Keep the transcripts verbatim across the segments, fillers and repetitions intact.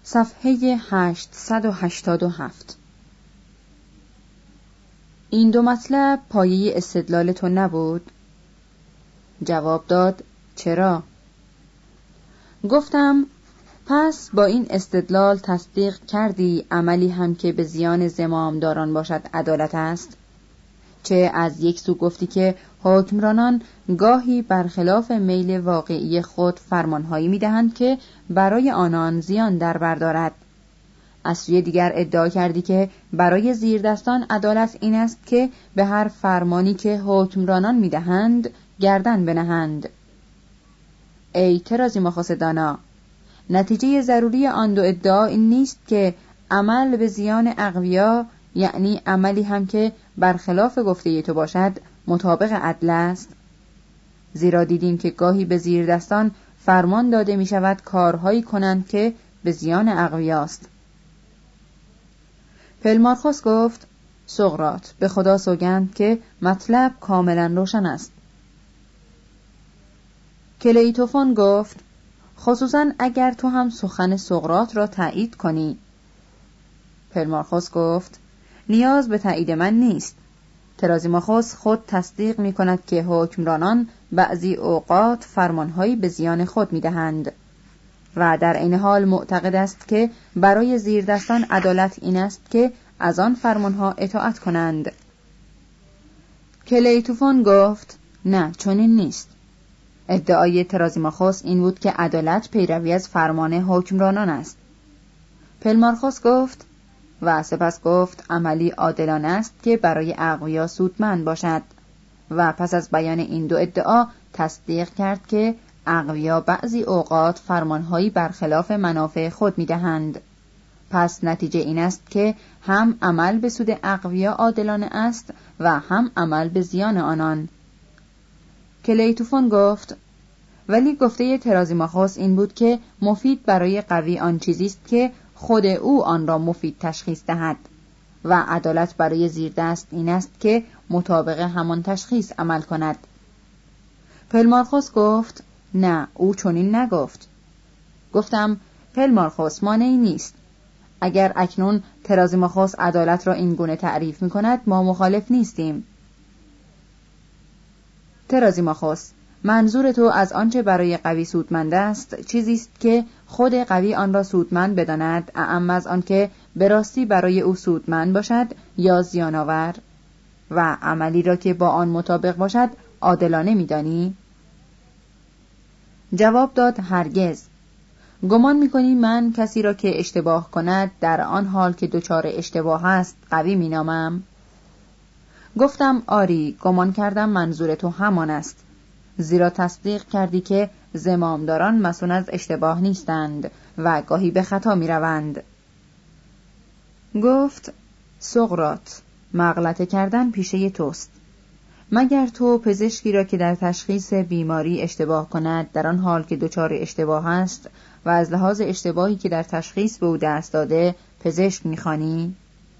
صفحه هشتصد و هشتاد و هفت. این دو مطلب پایه استدلال تو نبود؟ جواب داد چرا؟ گفتم پس با این استدلال تصدیق کردی عملی هم که به زیان زمامداران باشد عدالت است؟ چه از یک سو گفتی که حکمرانان گاهی برخلاف میل واقعی خود فرمانهایی می‌دهند که برای آنان زیان در بر دارد. از سوی دیگر ادعا کردی که برای زیردستان عدالت این است که به هر فرمانی که حکمرانان می‌دهند گردن بنهند. ای ترازیماخوس دانا، نتیجه ضروری آن دو ادعا این نیست که عمل به زیان اقویا، یعنی عملی هم که برخلاف گفته تو باشد، مطابق عدل است؟ زیرا دیدیم که گاهی به زیردستان فرمان داده می شود کارهایی کنند که به زیان اقویاست. پلمارخوس گفت سقراط، به خدا سوگند که مطلب کاملا روشن است. کلیتوفون گفت خصوصا اگر تو هم سخن سقراط را تایید کنی. پلمارخوس گفت نیاز به تایید من نیست. ترازیماخوس خود تصدیق می کند که حکمرانان بعضی اوقات فرمانهایی به زیان خود می دهند و در این حال معتقد است که برای زیردستان عدالت این است که از آن فرمانها اطاعت کنند. کلیتوفون گفت نه، چنین نیست. ادعای ترازیماخوس این بود که عدالت پیروی از فرمان حکمرانان است. پلمارخوس گفت و سپس گفت عملی عادلانه است که برای اقویا سودمند باشد و پس از بیان این دو ادعا تصدیق کرد که اقویا بعضی اوقات فرمانهایی برخلاف منافع خود می‌دهند. پس نتیجه این است که هم عمل به سود اقویا عادلانه است و هم عمل به زیان آنان. کلیتوفون گفت ولی گفته ترازیماخوس این بود که مفید برای قوی آن چیزی است که خود او آن را مفید تشخیص دهد و عدالت برای زیردست این است که مطابق همان تشخیص عمل کند. پلمارخوس گفت نه، او چنین نگفت. گفتم پلمارخوس، مانعی نیست. اگر اکنون ترازیماخوس عدالت را این گونه تعریف می کند ما مخالف نیستیم. ترازیماخوس، منظور تو از آنچه برای قوی سودمند است چیزی است که خود قوی آن را سودمند بداند، اعم از آنکه به راستی برای او سودمند باشد یا زیان‌آور، و عملی را که با آن مطابق باشد عادلانه می‌دانی؟ جواب داد هرگز. گمان می‌کنی من کسی را که اشتباه کند در آن حال که دچار اشتباه است قوی می‌نامم؟ گفتم آری، گمان کردم منظور تو همان است، زیرا تصدیق کردی که زمامداران مسئول از اشتباه نیستند و گاهی به خطا می روند. گفت سقراط، مغلطه کردن پیشه توست. مگر تو پزشکی را که در تشخیص بیماری اشتباه کند در آن حال که دچار اشتباه است و از لحاظ اشتباهی که در تشخیص به او دست داده پزشک می خوانی؟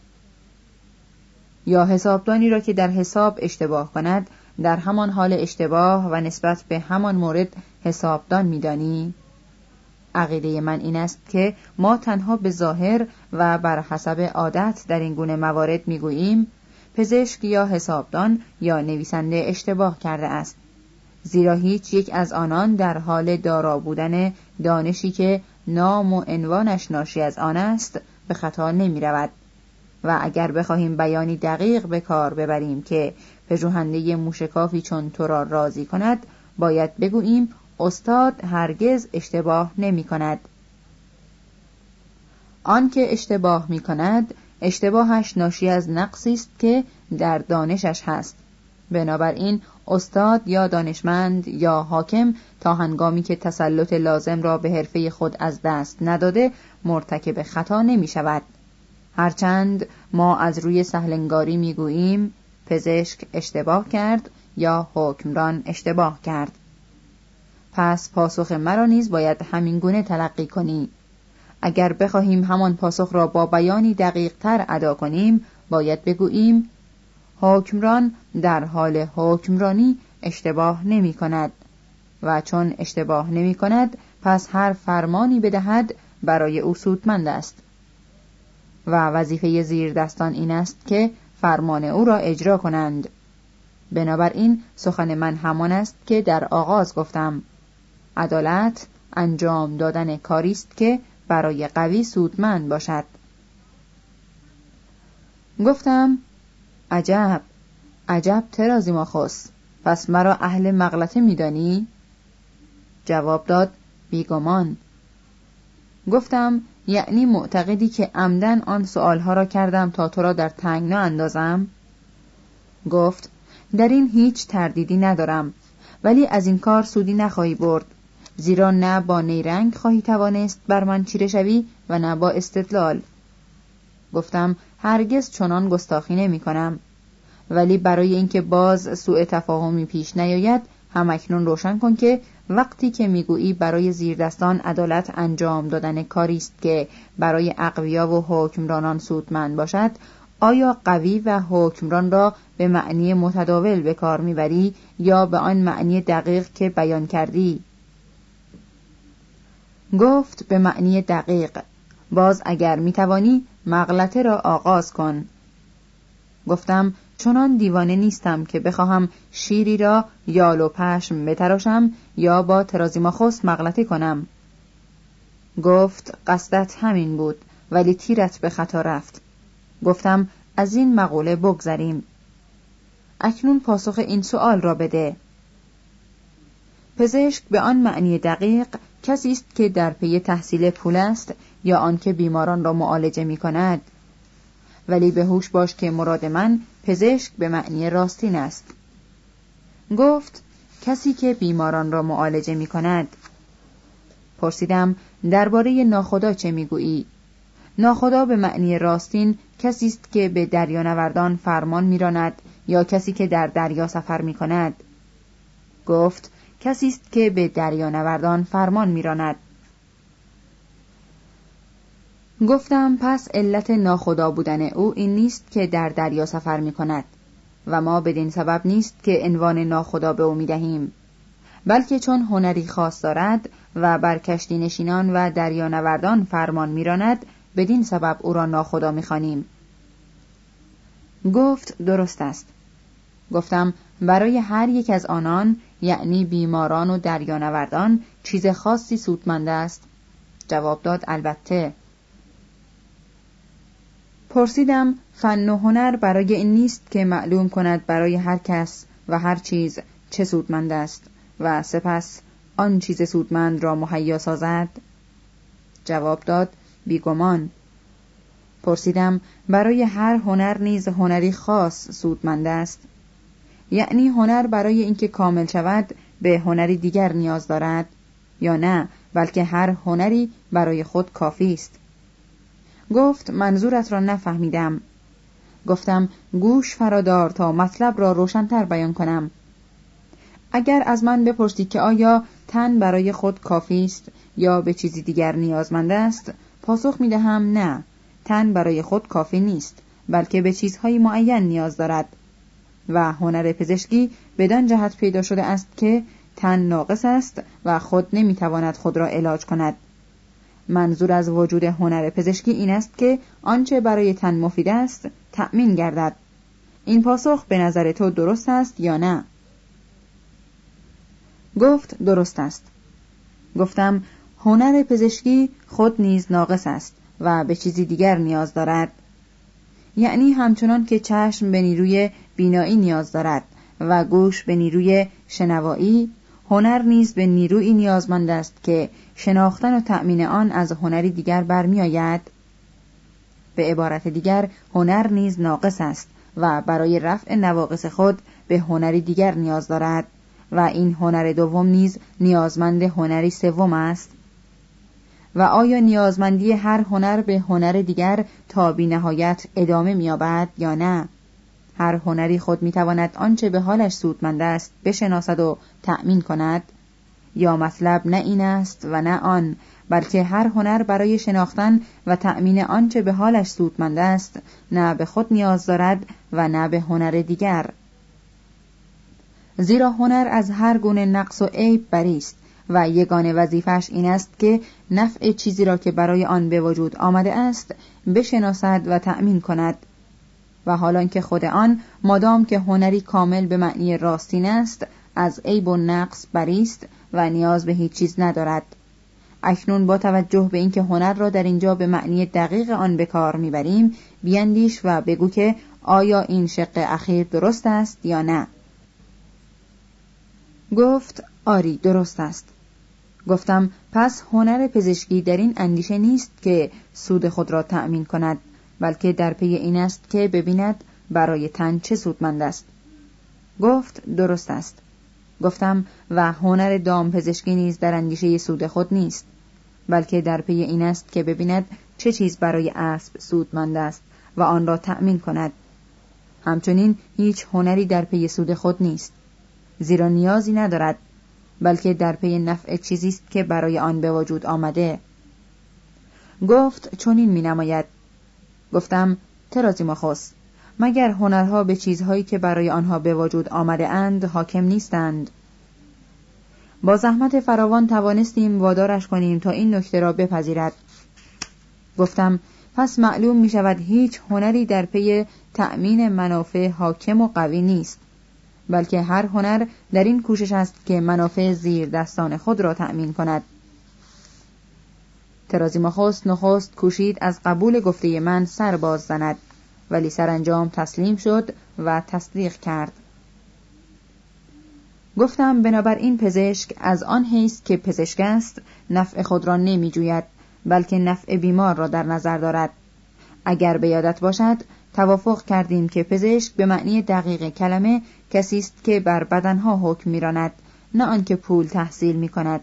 یا حسابدانی را که در حساب اشتباه کند در همان حال اشتباه و نسبت به همان مورد حسابدان می‌دانی؟ عقیده من این است که ما تنها به ظاهر و بر حسب عادت در این گونه موارد می‌گوییم پزشک یا حسابدان یا نویسنده اشتباه کرده است، زیرا هیچ یک از آنان در حال دارا بودن دانشی که نام و عنوانش ناشی از آن است به خطا نمی‌رود. و اگر بخواهیم بیانی دقیق به کار ببریم که پژوهنده موشکافی چون تو را راضی کند، باید بگوییم استاد هرگز اشتباه نمی کند. آن که اشتباه می کند، اشتباهش ناشی از نقصی است که در دانشش هست. بنابراین استاد یا دانشمند یا حاکم تا هنگامی که تسلط لازم را به حرفه خود از دست نداده مرتکب خطا نمی شود. هرچند ما از روی سهلنگاری می گوییم پزشک اشتباه کرد یا حکمران اشتباه کرد. پس پاسخ مرا نیز باید همین گونه تلقی کنی. اگر بخواهیم همان پاسخ را با بیانی دقیق تر ادا کنیم باید بگوییم حکمران در حال حکمرانی اشتباه نمی کند و چون اشتباه نمی کند پس هر فرمانی بدهد برای او سودمند است و وظیفه زیردستان این است که فرمان او را اجرا کنند. بنابراین سخن من همان است که در آغاز گفتم: عدالت انجام دادن کاری است که برای قوی سودمند باشد. گفتم: عجب، عجب ترازیماخوس، پس مرا اهل مغلطه می‌دانی؟ جواب داد: بیگمان. گفتم: یعنی معتقدی که عمدن آن سؤالها را کردم تا تو را در تنگنا اندازم؟ گفت: در این هیچ تردیدی ندارم، ولی از این کار سودی نخواهی برد، زیرا نه با نیرنگ خواهی توانست بر من چیره شوی و نه با استدلال. گفتم: هرگز چنان گستاخی نمی کنم، ولی برای اینکه باز سوء تفاهمی پیش نیاید همکنون روشن کن که وقتی که میگویی برای زیردستان عدالت انجام دادن کاری است که برای اقویا و حکمرانان سودمند باشد، آیا قوی و حکمران را به معنی متداول به کار میبری یا به آن معنی دقیق که بیان کردی؟ گفت: به معنی دقیق. باز اگر میتوانی مغلطه را آغاز کن. گفتم: چنان دیوانه نیستم که بخواهم شیری را یال و پشم بتراشم یا با ترازیماخوس مغلطه کنم. گفت: قصدت همین بود، ولی تیرت به خطا رفت. گفتم: از این مقوله بگذریم. اکنون پاسخ این سؤال را بده. پزشک به آن معنی دقیق کسی است که در پی تحصیل پول است یا آنکه بیماران را معالجه می کند؟ ولی به هوش باش که مراد من پزشک به معنی راستین است. گفت: کسی که بیماران را معالجه می کند. پرسیدم: درباره ناخدا چه می گویی؟ ناخدا به معنی راستین کسی است که به دریانوردان فرمان می راند یا کسی که در دریا سفر می کند؟ گفت: کسی است که به دریانوردان فرمان می راند. گفتم: پس علت ناخدا بودن او این نیست که در دریا سفر می کند و ما بدین سبب نیست که عنوان ناخدا به او می دهیم، بلکه چون هنری خاص دارد و بر کشتی نشینان و دریانوردان فرمان می راند بدین سبب او را ناخدا می خوانیم. گفت: درست است. گفتم: برای هر یک از آنان، یعنی بیماران و دریانوردان، چیز خاصی سودمند است؟ جواب داد: البته. پرسیدم: فن و هنر برای این نیست که معلوم کند برای هر کس و هر چیز چه سودمند است و سپس آن چیز سودمند را مهیا سازد؟ جواب داد: بیگمان. پرسیدم: برای هر هنر نیز هنری خاص سودمند است؟ یعنی هنر برای اینکه کامل شود به هنری دیگر نیاز دارد یا نه، بلکه هر هنری برای خود کافی است؟ گفت: منظورت را نفهمیدم. گفتم: گوش فرادار تا مطلب را روشن‌تر بیان کنم. اگر از من بپرسی که آیا تن برای خود کافی است یا به چیزی دیگر نیازمند است، پاسخ می‌دهم نه، تن برای خود کافی نیست، بلکه به چیزهای معین نیاز دارد و هنر پزشکی بدان جهت پیدا شده است که تن ناقص است و خود نمی‌تواند خود را علاج کند. منظور از وجود هنر پزشکی این است که آنچه برای تن مفید است تأمین گردد. این پاسخ به نظر تو درست است یا نه؟ گفت: درست است. گفتم: هنر پزشکی خود نیز ناقص است و به چیزی دیگر نیاز دارد. یعنی همچنان که چشم به نیروی بینایی نیاز دارد و گوش به نیروی شنوایی، هنر نیز به نیرویی نیازمند است که شناختن و تأمین آن از هنری دیگر برمی آید. به عبارت دیگر، هنر نیز ناقص است و برای رفع نواقص خود به هنری دیگر نیاز دارد و این هنر دوم نیز نیازمند هنری سوم است. و آیا نیازمندی هر هنر به هنر دیگر تا بی نهایت ادامه می‌یابد یا نه؟ هر هنری خود می‌تواند آنچه به حالش سودمند است بشناسد و تأمین کند؟ یا مطلب نه این است و نه آن، بلکه هر هنر برای شناختن و تأمین آنچه به حالش سودمند است نه به خود نیاز دارد و نه به هنر دیگر. زیرا هنر از هر گونه نقص و عیب بری است و یگانه وظیفه‌اش این است که نفع چیزی را که برای آن به وجود آمده است بشناسد و تأمین کند، و حالان که خود آن مادام که هنری کامل به معنی راستین است از عیب و نقص بری است و نیاز به هیچ چیز ندارد. اکنون با توجه به اینکه هنر را در اینجا به معنی دقیق آن به کار میبریم بیاندیش و بگو که آیا این شق اخیر درست است یا نه؟ گفت آری درست است. گفتم پس هنر پزشکی در این اندیشه نیست که سود خود را تأمین کند، بلکه در پی این است که ببیند برای تن چه سودمند است. گفت درست است. گفتم و هنر دام پزشکی نیز در اندیشه سود خود نیست، بلکه در پی این است که ببیند چه چیز برای اسب سودمند است و آن را تأمین کند. همچنین هیچ هنری در پی سود خود نیست، زیرا نیازی ندارد، بلکه در پی نفع چیزی است که برای آن به وجود آمده. گفت چنین می نماید. گفتم ترازیماخوس، مگر هنرها به چیزهایی که برای آنها به وجود آمده اند حاکم نیستند؟ با زحمت فراوان توانستیم وادارش کنیم تا این نکته را بپذیرد. گفتم پس معلوم می شود هیچ هنری در پی تأمین منافع حاکم و قوی نیست، بلکه هر هنر در این کوشش است که منافع زیر دستان خود را تأمین کند. ترازیماخوس نخست کوشید از قبول گفته من سر باز زند، ولی سرانجام تسلیم شد و تصدیق کرد. گفتم بنابراین پزشک از آن حیث که پزشک است نفع خود را نمی جوید، بلکه نفع بیمار را در نظر دارد. اگر به یادت باشد توافق کردیم که پزشک به معنی دقیق کلمه کسی است که بر بدنها حکم می‌راند، نه آنکه پول تحصیل می‌کند.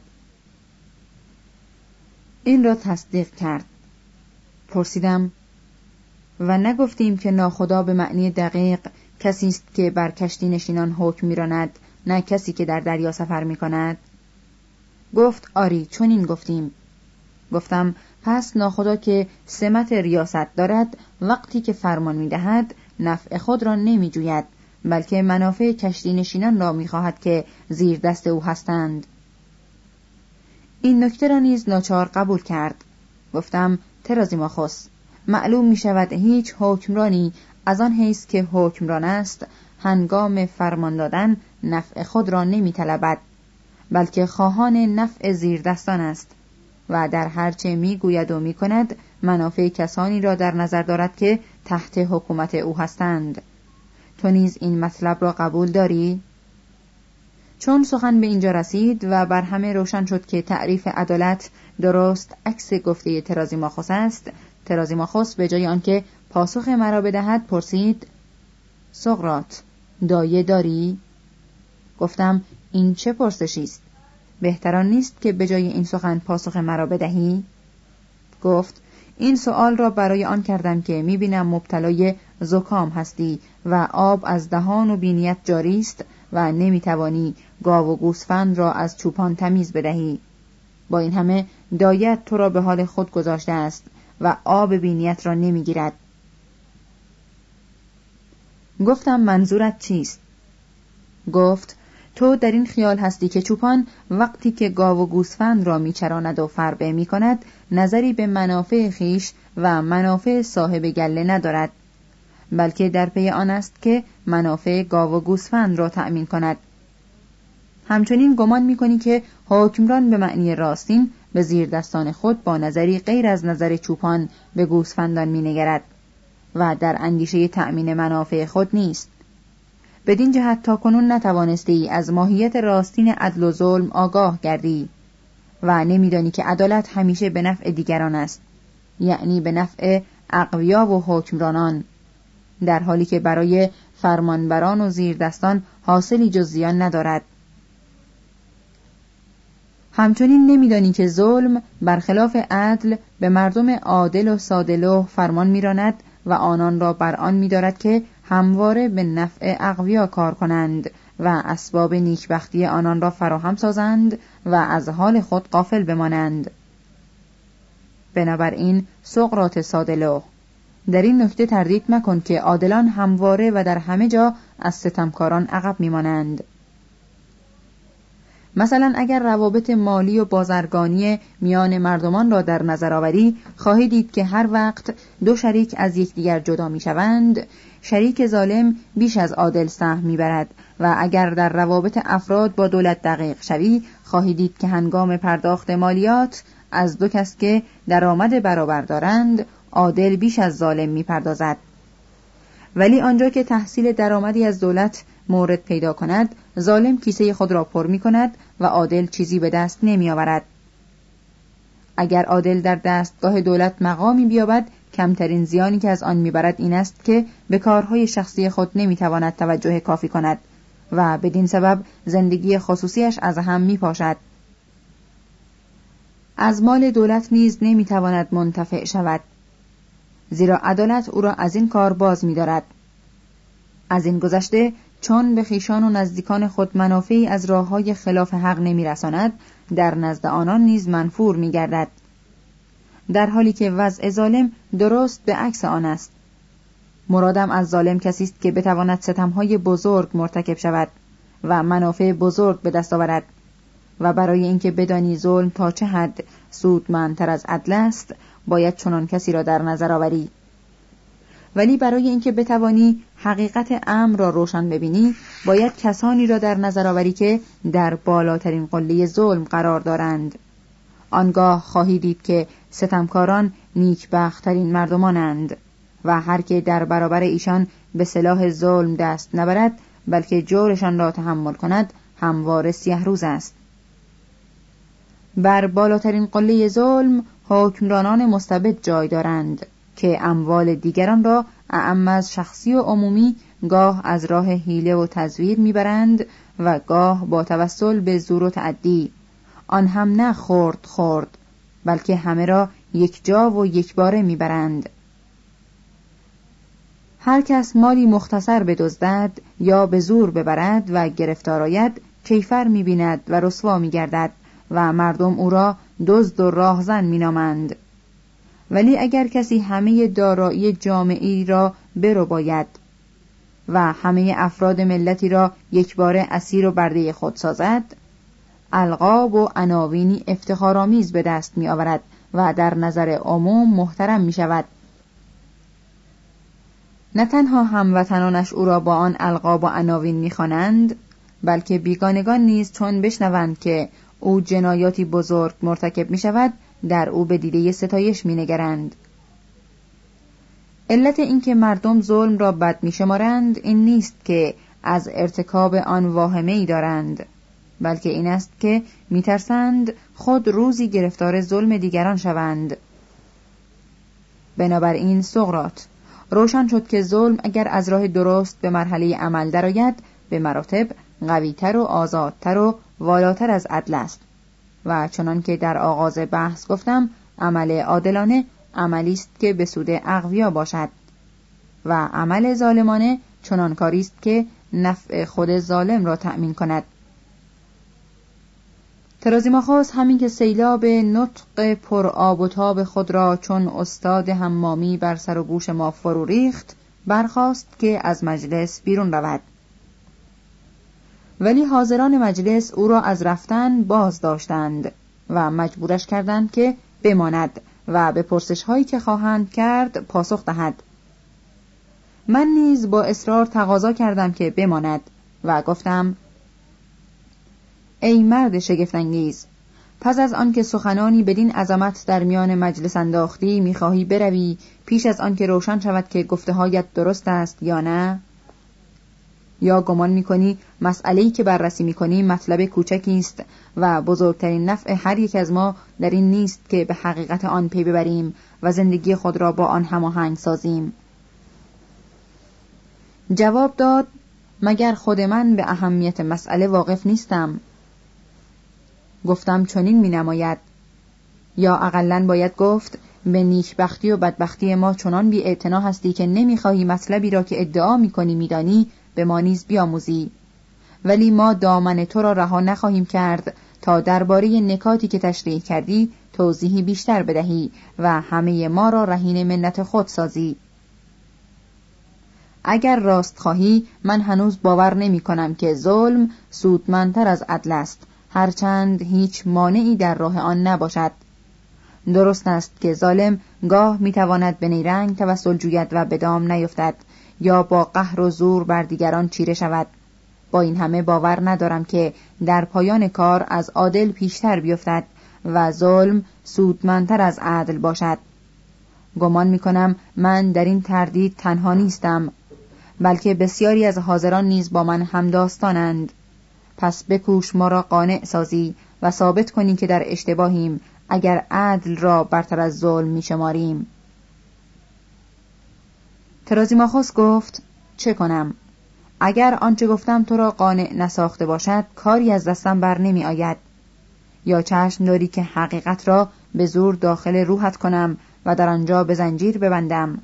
این را تصدیق کرد. پرسیدم و نگفتیم که ناخدا به معنی دقیق کسی است که بر کشتی نشینان حکم می‌راند، نه کسی که در دریا سفر می‌کند؟ گفت آری چنین گفتیم. گفتم پس ناخدا که سمت ریاست دارد وقتی که فرمان می‌دهد نفع خود را نمی‌جوید، بلکه منافع کشتی نشینان را می‌خواهد که زیر دست او هستند. این نکته را نیز ناچار قبول کرد. گفتم ترازیماخوس، معلوم می‌شود هیچ حکمرانی از آن حیث که حکمران است هنگام فرمان دادن نفع خود را نمی‌طلبد، بلکه خواهان نفع زیر دستان است و در هرچه میگوید و میکند منافع کسانی را در نظر دارد که تحت حکومت او هستند. تو نیز این مطلب را قبول داری؟ چون سخن به اینجا رسید و بر همه روشن شد که تعریف عدالت درست عکس گفته ترازیماخوس است، ترازیماخوس به جای آنکه پاسخ مرا بدهد پرسید سقراط، دایه داری؟ گفتم این چه پرسشی است؟ بهتران نیست که به جای این سخن پاسخ مرا بدهی؟ گفت این سؤال را برای آن کردم که میبینم مبتلای زکام هستی و آب از دهان و بینیت جاری است و نمیتوانی گاو و گوسفند را از چوپان تمیز بدهی. با این همه دایت تو را به حال خود گذاشته است و آب بینیت را نمیگیرد. گفتم منظورت چیست؟ گفت تو در این خیال هستی که چوپان وقتی که گاو و گوسفند را میچراند و فربه میکند نظری به منافع خیش و منافع صاحب گله ندارد، بلکه در پی آن است که منافع گاو و گوسفند را تأمین کند. همچنین گمان میکنی که حکمران به معنی راستین به زیر دستان خود با نظری غیر از نظر چوپان به گوسفندان مینگرد و در اندیشه تأمین منافع خود نیست. بدین جهت تا کنون نتوانستی از ماهیت راستین عدل و ظلم آگاه گردی و نمیدانی که عدالت همیشه به نفع دیگران است، یعنی به نفع اقویا و حکمرانان، در حالی که برای فرمانبران و زیردستان حاصلی جز زیان ندارد. همچنین نمیدانی که ظلم برخلاف عدل به مردم عادل و ساده‌لوح فرمان میراند و آنان را بر آن می‌دارد که همواره به نفع اقویا کار کنند و اسباب نیکبختی آنان را فراهم سازند و از حال خود غافل بمانند. بنابراین سقراط ساده‌لوح، در این نکته تردید مکن که عادلان همواره و در همه جا از ستمکاران عقب میمانند. مثلا اگر روابط مالی و بازرگانی میان مردمان را در نظر آوری، خواهی دید که هر وقت دو شریک از یکدیگر جدا میشوند، شریک ظالم بیش از عادل سهم میبرد و اگر در روابط افراد با دولت دقیق شوی، خواهی دید که هنگام پرداخت مالیات از دو کس که درآمد برابر دارند، عادل بیش از ظالم میپردازد. ولی آنجا که تحصیل درآمدی از دولت مورد پیدا کند، ظالم کیسه خود را پر می کند و عادل چیزی به دست نمی آورد. اگر عادل در دستگاه دولت مقامی بیابد، کمترین زیانی که از آن می برد این است که به کارهای شخصی خود نمی تواند توجه کافی کند و بدین سبب زندگی خصوصیش از هم می پاشد. از مال دولت نیز نمی تواند منتفع شود، زیرا عدالت او را از این کار باز می دارد. از این گذشته چون به خویشان و نزدیکان خود منافعی از راه‌های خلاف حق نمی‌رساند، در نزد آنان نیز منفور می‌گردد، در حالی که وضع ظالم درست به عکس آن است. مرادم از ظالم کسی است که بتواند ستم‌های بزرگ مرتکب شود و منافع بزرگ به دست آورد و برای اینکه بدانی ظلم تا چه حد سودمندتر از عدل است، باید چنان کسی را در نظر آوری. ولی برای اینکه بتوانی حقیقت امر را روشن ببینی، باید کسانی را در نظر آوری که در بالاترین قله ظلم قرار دارند. آنگاه خواهی دید که ستمکاران نیکبخت‌ترین مردمانند و هر که در برابر ایشان به سلاح ظلم دست نبرد، بلکه جورشان را تحمل کند، همواره سیه روز است. بر بالاترین قله ظلم حکمرانان مستبد جای دارند که اموال دیگران را اعم از شخصی و عمومی گاه از راه حیله و تزویر میبرند و گاه با توسل به زور و تعدی، آن هم نه خرد خرد، بلکه همه را یک جا و یک باره میبرند. هر کس مالی مختصر بدزدد یا به زور ببرد و گرفتار آید، کیفر میبیند و رسوا میگردد و مردم او را دزد و راهزن مینامند. ولی اگر کسی همه دارایی جامعی را برباید و همه افراد ملتی را یک باره اسیر و برده خود سازد، القاب و عناوینی افتخارآمیز به دست می آورد و در نظر عموم محترم می شود. نه تنها هموطنانش او را با آن القاب و عناوین می خوانند، بلکه بیگانگان نیز چون بشنوند که او جنایاتی بزرگ مرتکب می شود، در او به دیده ستایش می نگرند. علت اینکه مردم ظلم را بد می شمارند این نیست که از ارتکاب آن واهمه‌ای دارند، بلکه این است که می ترسند خود روزی گرفتار ظلم دیگران شوند. بنابراین سقراط، روشن شد که ظلم اگر از راه درست به مرحله عمل درآید، به مراتب قوی‌تر و آزادتر و والاتر از عدل است و چنان که در آغاز بحث گفتم، عمل عادلانه عملی است که به سود اقویا باشد و عمل ظالمانه چنان کاری است که نفع خود ظالم را تأمین کند. ترازیماخوس همین که سیلاب نطق پر آب و تاب خود را چون استاد حمامی بر سر و گوش ما فرو ریخت، برخاست که از مجلس بیرون رود. ولی حاضران مجلس او را از رفتن باز داشتند و مجبورش کردند که بماند و به پرسش هایی که خواهند کرد پاسخ دهد. من نیز با اصرار تقاضا کردم که بماند و گفتم: ای مرد شگفت‌انگیز، پس از آن که سخنانی بدین عظمت در میان مجلس انداختی، می‌خواهی بروی پیش از آن که روشن شود که گفته‌هایت درست است یا نه؟ یا گمان می‌کنی مسئله‌ای که بررسی می‌کنی مطلب کوچکی است و بزرگترین نفع هر یک از ما در این نیست که به حقیقت آن پی ببریم و زندگی خود را با آن هماهنگ سازیم؟ جواب داد: مگر خود من به اهمیت مسئله واقف نیستم؟ گفتم چنین می‌نماید، یا اقلن باید گفت به نیکبختی و بدبختی ما چنان بی اعتنا هستی که نمی‌خواهی مطلبی را که ادعا می‌کنی می‌دانی به ما نیز بیاموزی. ولی ما دامن تو را رها نخواهیم کرد تا درباره نکاتی که تشریح کردی توضیحی بیشتر بدهی و همه ما را رهین منت خود سازی. اگر راست خواهی، من هنوز باور نمی کنم که ظلم سودمندتر از عدل است، هرچند هیچ مانعی در راه آن نباشد. درست است که ظالم گاه میتواند به نیرنگ توسل جوید و به دام نیفتد یا با قهر و زور بر دیگران چیره شود. با این همه باور ندارم که در پایان کار از عادل پیشتر بیفتد و ظلم سودمندتر از عدل باشد. گمان میکنم من در این تردید تنها نیستم، بلکه بسیاری از حاضران نیز با من همداستانند. پس بکوش ما را قانع سازی و ثابت کنی که در اشتباهیم اگر عدل را برتر از ظلم میشماریم. ترازیماخوس گفت چه کنم؟ اگر آنچه گفتم تو را قانع نساخته باشد کاری از دستم بر نمی آید. یا چشم داری که حقیقت را به زور داخل روحت کنم و در آنجا به زنجیر ببندم؟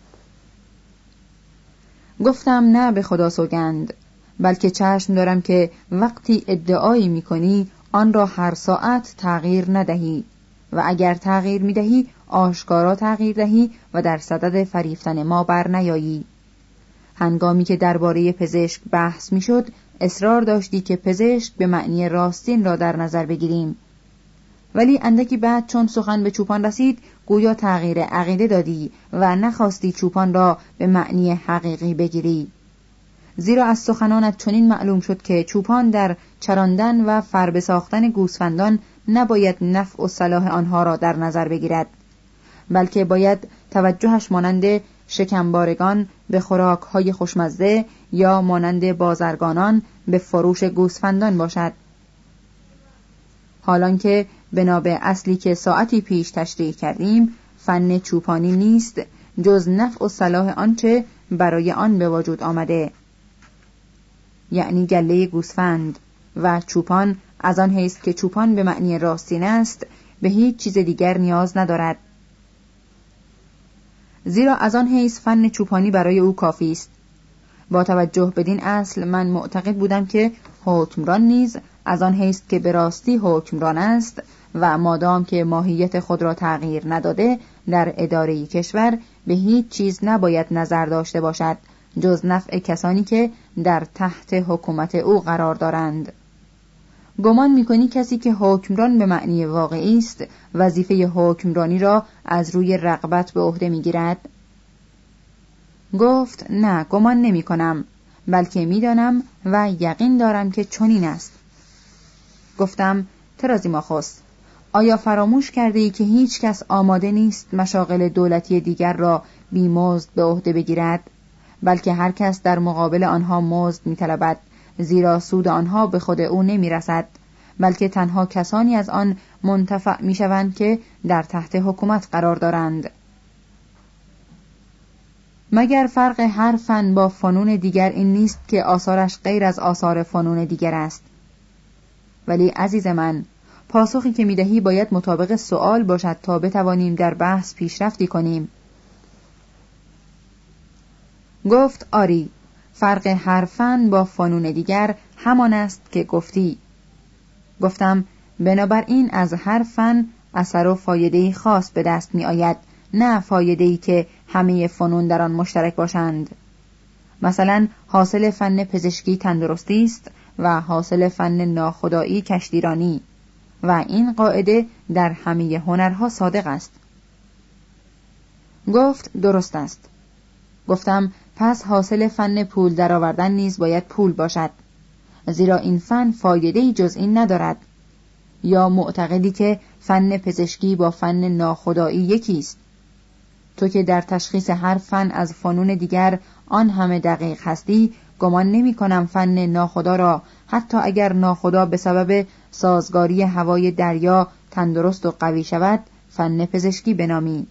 گفتم نه به خدا سوگند، بلکه چشم دارم که وقتی ادعایی می کنی آن را هر ساعت تغییر ندهی و اگر تغییر می دهی آشکارا تغییر دهی و در صدد فریفتن ما بر نیایی. هنگامی که درباره پزشک بحث می شد اصرار داشتی که پزشک به معنی راستین را در نظر بگیریم، ولی اندکی بعد چون سخن به چوپان رسید گویا تغییر عقیده دادی و نخواستی چوپان را به معنی حقیقی بگیری. زیرا از سخنانت چنین معلوم شد که چوپان در چراندن و فربه ساختن گوسفندان نباید نفع و صلاح آنها را در نظر بگیرد، بلکه باید توجهش مانند شکمبارگان به خوراک‌های خوشمزه یا مانند بازرگانان به فروش گوسفندان باشد. حالان که بنا به اصلی که ساعتی پیش تشریح کردیم فن چوپانی نیست جز نفع و صلاح آنچه برای آن به وجود آمده، یعنی گله گوسفند، و چوپان از آن حیث که چوپان به معنی راستین است به هیچ چیز دیگر نیاز ندارد، زیرا از آن حیث فن چوپانی برای او کافی است. با توجه بدین اصل من معتقد بودم که حکمران نیز از آن حیث که به راستی حکمران است و مادام که ماهیت خود را تغییر نداده در اداره کشور به هیچ چیز نباید نظر داشته باشد جز نفع کسانی که در تحت حکومت او قرار دارند. گمان می‌کنی کسی که حکمران به معنی واقعی است وظیفه حکمرانی را از روی رغبت به عهده می‌گیرد؟ گفت نه، گمان نمی‌کنم، بلکه می‌دانم و یقین دارم که چنین است. گفتم ترازیماخوس، آیا فراموش کرده‌ای که هیچ کس آماده نیست مشاغل دولتی دیگر را بی‌مزد به عهده بگیرد، بلکه هر کس در مقابل آنها مزد می‌طلبد، زیرا سود آنها به خود او نمی‌رسد، بلکه تنها کسانی از آن منتفع می‌شوند که در تحت حکومت قرار دارند. مگر فرق هر فن با فنون دیگر این نیست که آثارش غیر از آثار فنون دیگر است؟ ولی عزیز من، پاسخی که می‌دهی باید مطابق سؤال باشد تا بتوانیم در بحث پیشرفتی کنیم. گفت آری، فرق هر فن با فنون دیگر همان است که گفتی. گفتم بنابراین از هر فن اثر و فایده‌ای خاص به دست می آید، نه فایده‌ای که همه فنون در آن مشترک باشند. مثلا حاصل فن پزشکی تندرستی است و حاصل فن ناخودآیی کشتیرانی، و این قاعده در همه هنرها صادق است. گفت درست است. گفتم پس حاصل فن پول درآوردن نیز باید پول باشد، زیرا این فن فایده‌ای جز این ندارد. یا معتقدی که فن پزشکی با فن ناخودآیی یکی است؟ تو که در تشخیص هر فن از فنون دیگر آن همه دقیق هستی، گمان نمی کنم فن ناخدا را حتی اگر ناخدا به سبب سازگاری هوای دریا تندرست و قوی شود فن پزشکی بنامی.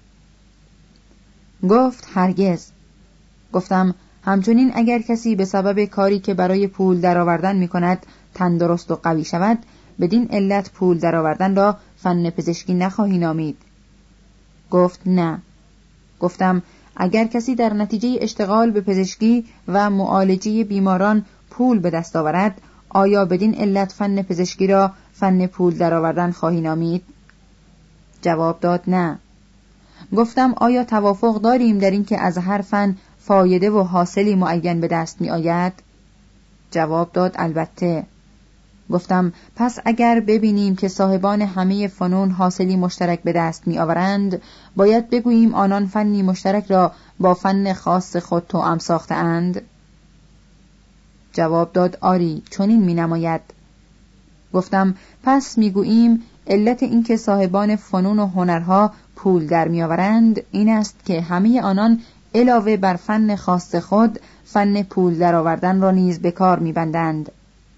گفت هرگز. گفتم همچنین اگر کسی به سبب کاری که برای پول درآوردن می کند تندرست و قوی شود، بدین علت پول درآوردن را فن پزشکی نخواهی نامید. گفت نه. گفتم اگر کسی در نتیجه اشتغال به پزشکی و معالجه بیماران پول به دست آورد، آیا بدین علت فن پزشکی را فن پول درآوردن خواهی نامید؟ جواب داد نه. گفتم آیا توافق داریم در این که از هر فن فایده و حاصلی معین به دست می آید؟ جواب داد البته. گفتم پس اگر ببینیم که صاحبان همه فنون حاصلی مشترک به دست می آورند، باید بگوییم آنان فنی مشترک را با فن خاص خود توأم ساخته اند؟ جواب داد آری، چنین می نماید. گفتم پس می گوییم علت این که صاحبان فنون و هنرها پول در می آورند این است که همه آنان علاوه بر فن خاص خود فن پول در آوردن را نیز به کار می بندند.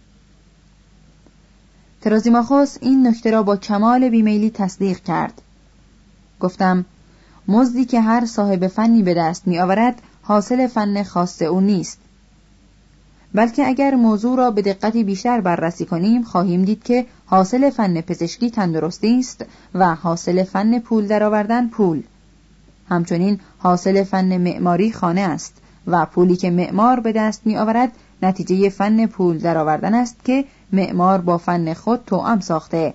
ترازیماخوس این نکته را با کمال بیمیلی تصدیق کرد. گفتم مزدی که هر صاحب فنی به دست می آورد حاصل فن خاص او نیست، بلکه اگر موضوع را به دقتی بیشتر بررسی کنیم خواهیم دید که حاصل فن پزشکی تندرستی است و حاصل فن پول درآوردن پول. همچنین حاصل فن معماری خانه است و پولی که معمار به دست می آورد نتیجه فن پول درآوردن است که معمار با فن خود توأم ساخته.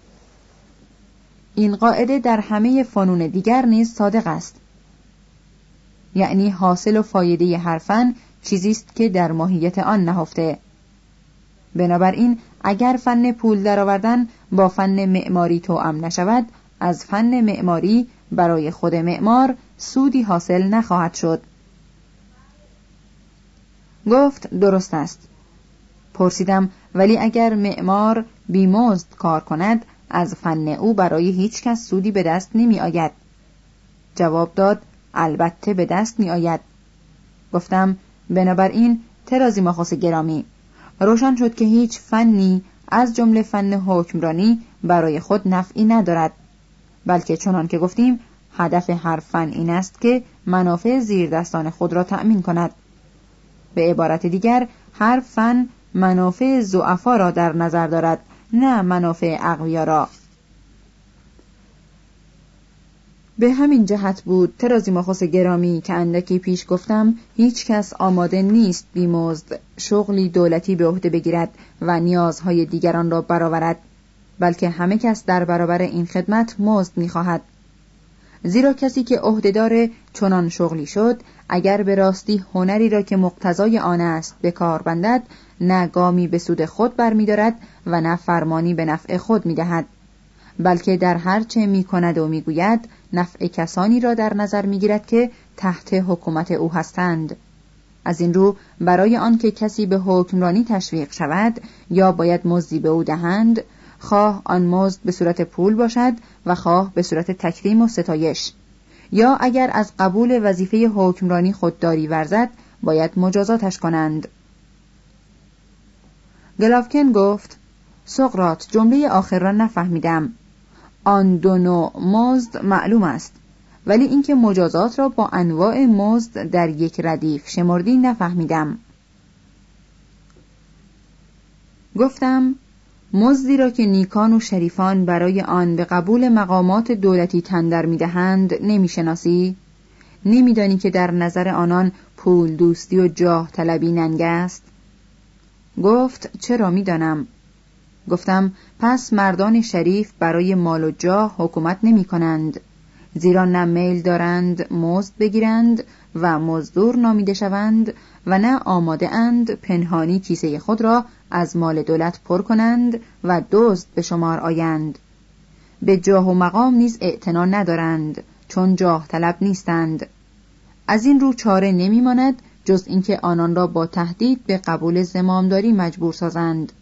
این قاعده در همه فنون دیگر نیز صادق است، یعنی حاصل و فایده هر فن چیزی است که در ماهیت آن نهفته. بنابراین اگر فن پول درآوردن با فن معماری توأم نشود، از فن معماری برای خود معمار سودی حاصل نخواهد شد. گفت درست است. پرسیدم ولی اگر معمار بیمزد کار کند، از فن او برای هیچ کس سودی به دست نمی آید. جواب داد البته به دست می آید. گفتم بنابراین ترازیماخوس گرامی، روشن شد که هیچ فنی از جمله فن حکمرانی برای خود نفعی ندارد، بلکه چنان که گفتیم هدف هر فن این است که منافع زیردستان خود را تأمین کند. به عبارت دیگر هر فن منافع ضعفا را در نظر دارد، نه منافع اقویا را. به همین جهت بود ترازیماخوس گرامی که اندکی پیش گفتم هیچ کس آماده نیست بیمزد شغلی دولتی به عهده بگیرد و نیازهای دیگران را برآورد، بلکه همه کس در برابر این خدمت مزد می‌خواهد. زیرا کسی که عهدهدار چنان شغلی شد، اگر به راستی هنری را که مقتضای آن است به کار بندد، نه گامی به سود خود برمی‌دارد و نه فرمانی به نفع خود می‌دهد، بلکه در هر چه می‌کند و می‌گوید نفع کسانی را در نظر می‌گیرد که تحت حکومت او هستند. از این رو برای آن که کسی به حکمرانی تشویق شود، یا باید مزدی به او دهند، خواه آن مزد به صورت پول باشد و خواه به صورت تکریم و ستایش، یا اگر از قبول وظیفه حکمرانی خودداری ورزد باید مجازاتش کنند. گلاوکن گفت سقراط، جمله آخر را نفهمیدم. آن دو نوع مزد معلوم است، ولی اینکه مجازات را با انواع مزد در یک ردیف شمردی نفهمیدم. گفتم مزدی را که نیکان و شریفان برای آن به قبول مقامات دولتی تن در می‌دهند نمی‌شناسی؟ نمی‌دانی که در نظر آنان پول دوستی و جاه طلبی ننگ است؟ گفت چرا می‌دانم. گفتم پس مردان شریف برای مال و جاه حکومت نمی کنند، زیرا نه میل دارند مزد بگیرند و مزدور نامیده شوند و نه آماده اند پنهانی کیسه خود را از مال دولت پر کنند و دزد به شمار آیند. به جاه و مقام نیز اعتنا ندارند، چون جاه طلب نیستند. از این رو چاره نمی ماند جز اینکه آنان را با تهدید به قبول زمامداری مجبور سازند.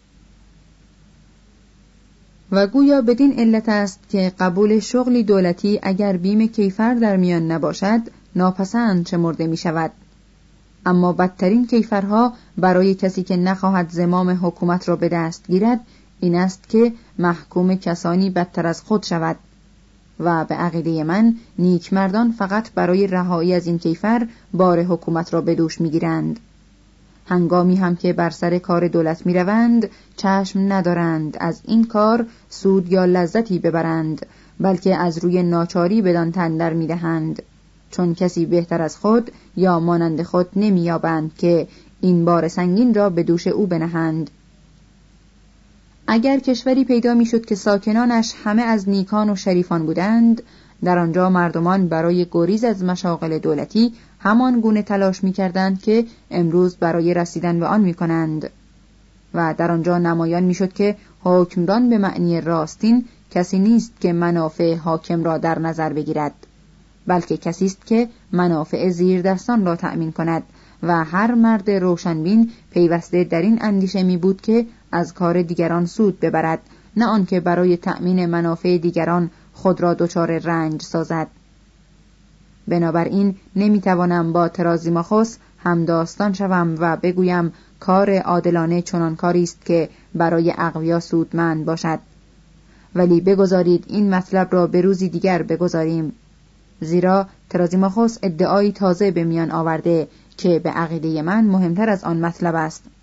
و گویا بدین علت است که قبول شغلی دولتی اگر بیم کیفر در میان نباشد ناپسند شمرده می شود. اما بدترین کیفرها برای کسی که نخواهد زمام حکومت را به دست گیرد این است که محکوم کسانی بدتر از خود شود. و به عقیده من نیک مردان فقط برای رهایی از این کیفر بار حکومت را به دوش می گیرند. هنگامی هم که بر سر کار دولت می روند چشم ندارند از این کار سود یا لذتی ببرند، بلکه از روی ناچاری بدان تن در می دهند، چون کسی بهتر از خود یا مانند خود نمی یابند که این بار سنگین را به دوش او بنهند. اگر کشوری پیدا می شد که ساکنانش همه از نیکان و شریفان بودند، در آنجا مردمان برای گریز از مشاغل دولتی همان گونه تلاش می کردند که امروز برای رسیدن به آن می کنند. و در آنجا نمایان میشد که حکمران به معنی راستین کسی نیست که منافع حاکم را در نظر بگیرد، بلکه کسی است که منافع زیردستان را تأمین کند و هر مرد روشنبین پیوسته در این اندیشه می بود که از کار دیگران سود ببرد، نه آنکه برای تأمین منافع دیگران خود را دچار رنج سازد. بنابراین نمیتوانم با ترازیماخوس همداستان شوم و بگویم کار عادلانه چنان کاری است که برای اقویا سودمند باشد، ولی بگذارید این مطلب را به روزی دیگر بگذاریم، زیرا ترازیماخوس ادعایی تازه به میان آورده که به عقیده من مهمتر از آن مطلب است.